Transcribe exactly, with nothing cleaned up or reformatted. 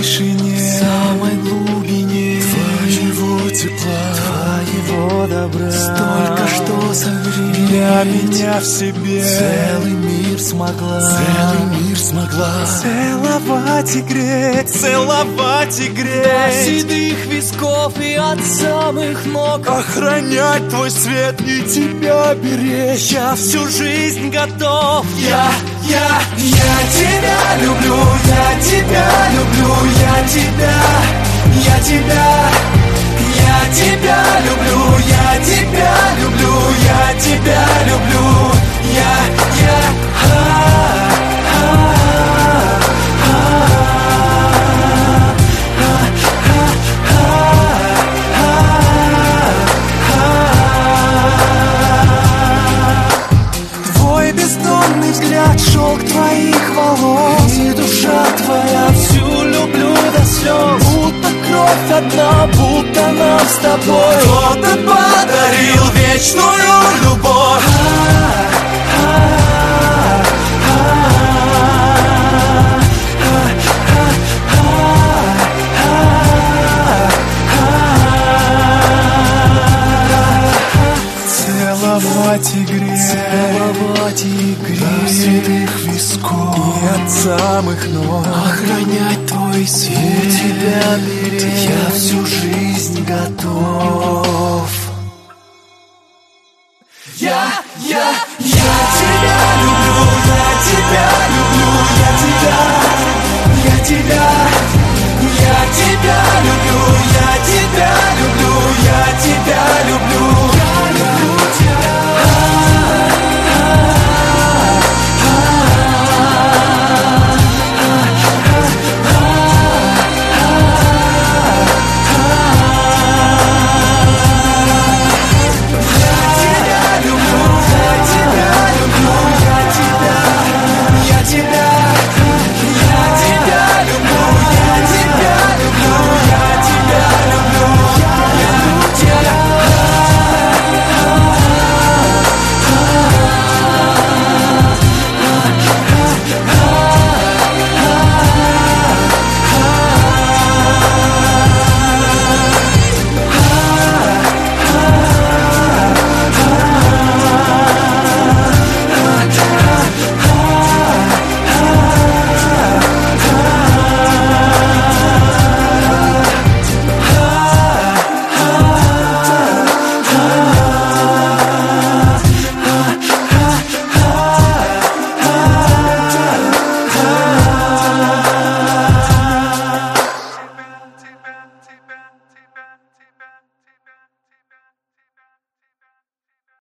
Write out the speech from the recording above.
тишине, в самой глубине твоего тепла, твоего добра. Столько, что согреть для меня в себе. Целый мир смогла, Целый мир смогла целовать и греть, целовать и греть. до седых висков и от самых ног. Охранять твой свет и тебя беречь. Я всю жизнь готов. Я, я, я тебя люблю, я тебя люблю, я тебя, я тебя, я тебя люблю, я тебя люблю, я тебя люблю, я, я, а, а, твой бездонный взгляд, шелк твоих волос, и душа твоя всю люблю до слез. Будто кровь одна, будто нам с тобой кто-то подарил вечную любовь. Целовать и греть, Целовать и до греть седых висков и от самых ног. охранять твой свет, тебя беречь. я всю жизнь готов.